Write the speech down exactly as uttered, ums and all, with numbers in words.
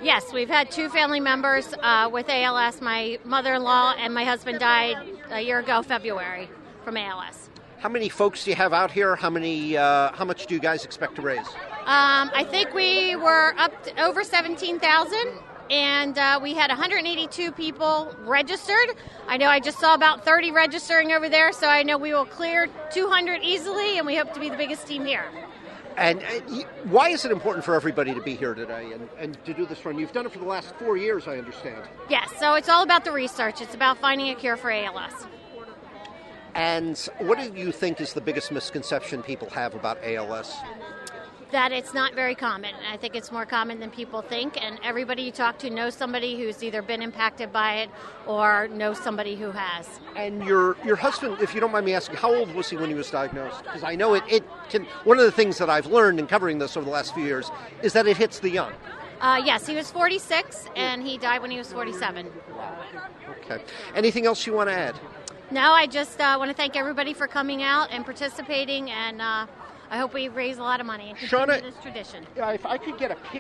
Yes, we've had two family members uh, with A L S. My mother-in-law and my husband died a year ago, February, from A L S. How many folks do you have out here? How many? Uh, how much do you guys expect to raise? Um, I think we were up to over seventeen thousand, and uh, we had one hundred eighty-two people registered. I know I just saw about thirty registering over there, so I know we will clear two hundred easily, and we hope to be the biggest team here. And uh, why is it important for everybody to be here today and, and to do this run? You've done it for the last four years, I understand. Yes, so it's all about the research. It's about finding a cure for A L S. And what do you think is the biggest misconception people have about A L S? That it's not very common. I think it's more common than people think, and everybody you talk to knows somebody who's either been impacted by it or knows somebody who has. And your your husband, if you don't mind me asking, how old was he when he was diagnosed? Because I know it, it can, one of the things that I've learned in covering this over the last few years is that it hits the young. Uh, yes, he was forty-six, and he died when he was forty-seven. Okay. Anything else you want to add? No, I just uh, want to thank everybody for coming out and participating, and uh, I hope we raise a lot of money and continue Shauna, this tradition. If I could get a